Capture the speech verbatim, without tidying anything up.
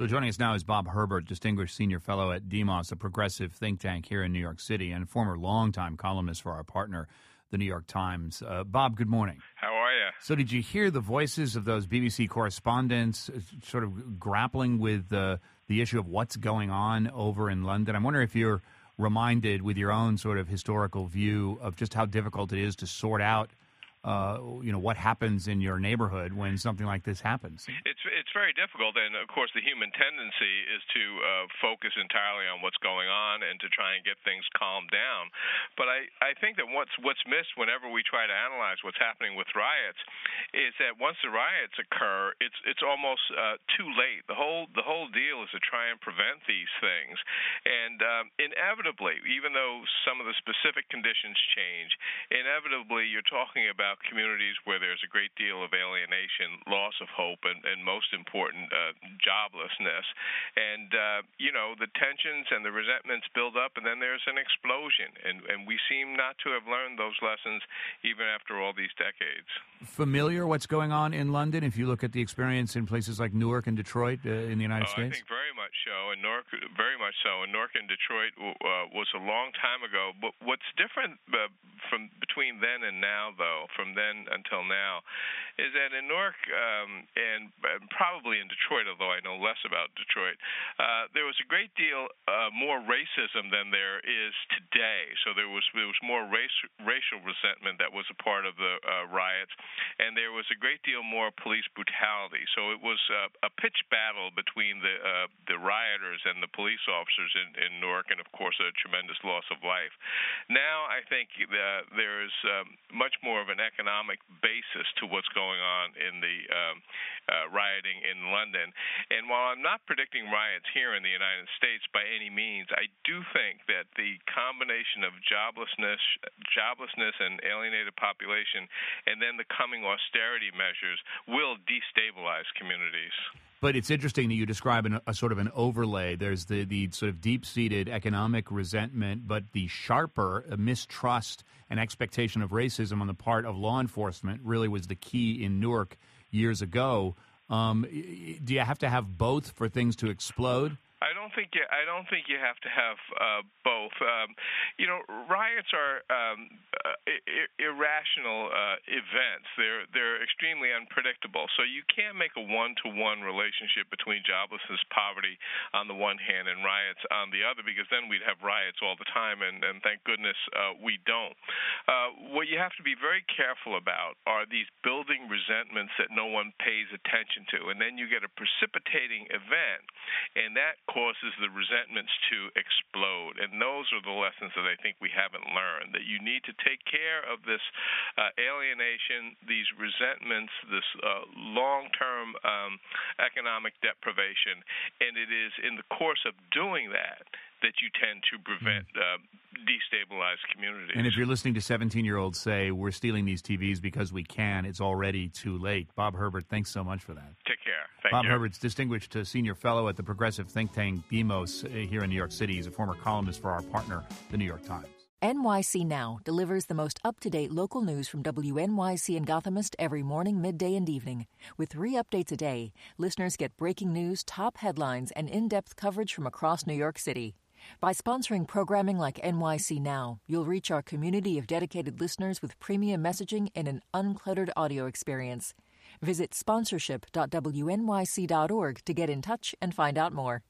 So joining us now is Bob Herbert, Distinguished Senior Fellow at Demos, a progressive think tank here in New York City, and former longtime columnist for our partner, the New York Times. Uh, Bob, good morning. How are you? So did you hear the voices of those B B C correspondents uh, sort of grappling with uh, the issue of what's going on over in London? I'm wondering if you're reminded with your own sort of historical view of just how difficult it is to sort out Uh, you know, what happens in your neighborhood when something like this happens. It's it's very difficult, and of course the human tendency is to uh, focus entirely on what's going on and to try and get things calmed down. But I, I think that what's what's missed whenever we try to analyze what's happening with riots is that once the riots occur, it's it's almost uh, too late. The whole the whole deal is to try and prevent these things, and um, inevitably, even though some of the specific conditions change, inevitably you're talking about communities where there's a great deal of alienation, loss of hope, and, and most important, uh, joblessness. And, uh, you know, the tensions and the resentments build up, and then there's an explosion. And, and we seem not to have learned those lessons even after all these decades. Familiar what's going on in London if you look at the experience in places like Newark and Detroit uh, in the United oh, States? I think very much so, and Newark, very much so. And Newark and Detroit uh, was a long time ago. But what's different uh, from between then and now, though, from then until now, is that in Newark um, and probably in Detroit, although I know less about Detroit, uh, there was a great deal uh, more racism than there is today. So there was there was more race, racial resentment that was a part of the uh, riots, and there was a great deal more police brutality. So it was uh, a pitched battle between the uh, the rioters and the police officers in, in Newark, and of course a tremendous loss of life. Now I think uh, there is um, much more of an economic basis to what's going on in the um, uh, rioting in London. And while I'm not predicting riots here in the United States by any means, I do think that the combination of joblessness, joblessness and alienated population, and then the coming austerity measures will destabilize communities. But it's interesting that you describe an, a sort of an overlay. There's the, the sort of deep-seated economic resentment, but the sharper mistrust and expectation of racism on the part of law enforcement really was the key in Newark years ago. Um, do you have to have both for things to explode? I don't think you, I don't think you have to have uh, both. Um, you know, riots are um, uh, I- irrational uh, events. They're they're extremely unpredictable. So you can't make a one-to-one relationship between joblessness, poverty on the one hand, and riots on the other, because then we'd have riots all the time, and, and thank goodness uh, we don't. Uh, what you have to be very careful about are these building resentments that no one pays attention to, and then you get a precipitating event, and that causes the resentments to explode. And those are the lessons that I think we haven't learned, that you need to take care of this uh, alienation, these resentments, this uh, long-term um, economic deprivation, and it is in the course of doing that that you tend to prevent uh, destabilized communities. And if you're listening to seventeen-year-olds say, we're stealing these T Vs because we can, it's already too late. Bob Herbert, thanks so much for that. Take care. Thank Bob you. Herbert's Distinguished uh, Senior Fellow at the progressive think tank Demos uh, here in New York City. He's a former columnist for our partner, the New York Times. N Y C Now delivers the most up-to-date local news from W N Y C and Gothamist every morning, midday, and evening. With three updates a day, listeners get breaking news, top headlines, and in-depth coverage from across New York City. By sponsoring programming like N Y C Now, you'll reach our community of dedicated listeners with premium messaging and an uncluttered audio experience. Visit sponsorship dot W N Y C dot org to get in touch and find out more.